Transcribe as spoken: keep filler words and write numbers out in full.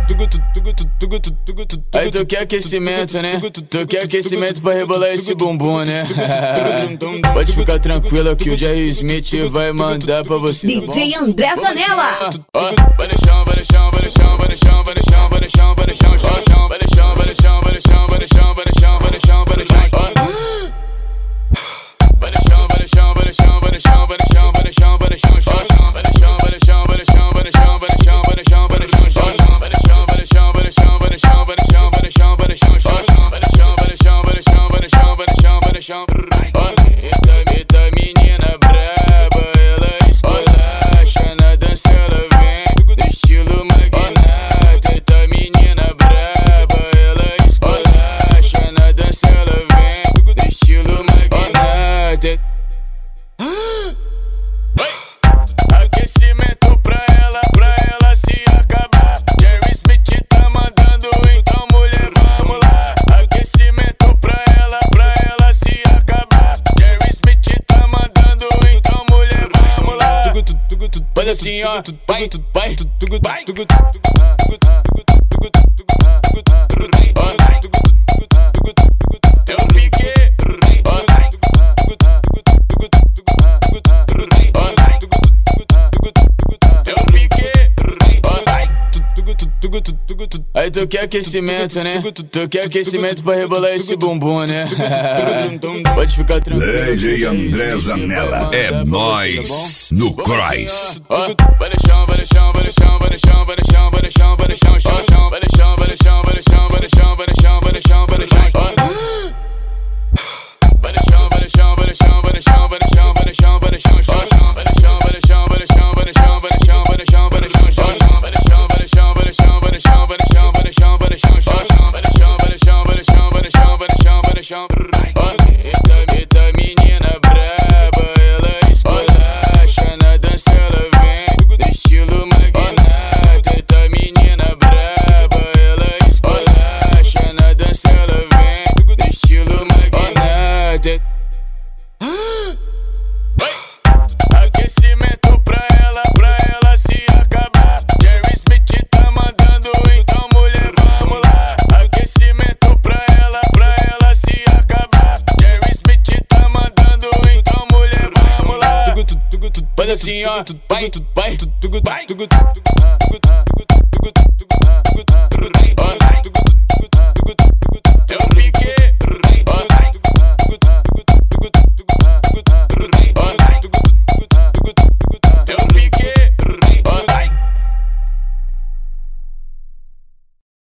Aí tu quer aquecimento, né? Tu quer aquecimento pra rebolar esse bumbum, né? Pode ficar tranquila que o Jerry Smith vai mandar pra você. D J André Zanella. Vai no chão, vai no chão, vai no chão, vai no chão, vai no chão, vai no chão, vai no chão, chão, chão, vai no chão, vai no chão, vai no chão, vai no chão, vai no chão, vai no chão, vai no chão. Vai no chão, vai no chão, vai no chão, vai no chão, vai no chão, vai no chão, vai no chão, chão, chão, vai no chão, vai no chão, vai no chão, vai no chão, vai no chão, vai no chão, vai no chão, chão, chão, vai no chão, vai no chão, vai no chão, vai no chão, vai no chão, vai no chão, vai no chão, chão, chão, vai no chão, vai no chão, vai no chão, vai no chão, vai no chão, vai no chão. Eita, eita menina braba, ela esculacha na dança, ela vem do estilo magnata. Eita menina braba, ela esculacha na dança, ela vem do estilo magnata. Aquecimento pra ela, pra ela se acabar. Jerry Smith tá mandando, então mulher, vamos lá. Aquecimento pra ela, pra ela se acabar. Jerry Smith tá mandando, então mulher, vamos lá. Faz assim, ó, vai, vai, vai. Eu fiquei. Aí tu quer aquecimento, né? Tu quer aquecimento pra rebolar esse bumbum, né? Pode ficar tranquilo. D J André Zanella. É nóis no Cross. Vai no chão, vai no chão, vai no chão, vai no chão, vai no chão, vai no chão, vai no chão, chão, chão, vai no chão, vai no chão, vai no chão, vai no chão, vai no chão, vai no chão, vai no chão. Vai no chão, vai no chão, vai no chão, vai no chão, vai no chão, vai no chão, vai no chão, chão, chão, vai no chão, vai no chão, vai no chão, vai no chão, vai no chão, vai no chão, vai no chão, chão, chão, vai no chão, vai no chão, vai no chão, vai no chão, vai no chão, vai no chão, vai no chão, chão, chão, vai no chão, vai no chão, vai no chão, vai no chão, vai no chão, vai no chão. Eita, eita menina braba, ela esculacha na dança, ela vem do estilo magnata. Eita menina braba, ela esculacha na dança, ela vem do estilo magnata. Aquecimento pra ela, pra ela se acabar. Jerry Smith tá mandando, então mulher, vamos lá. Aquecimento pra ela, pra ela se acabar. Jerry Smith tá mandando, então mulher, vamos lá. Faz assim, ó, vai, vai, vai.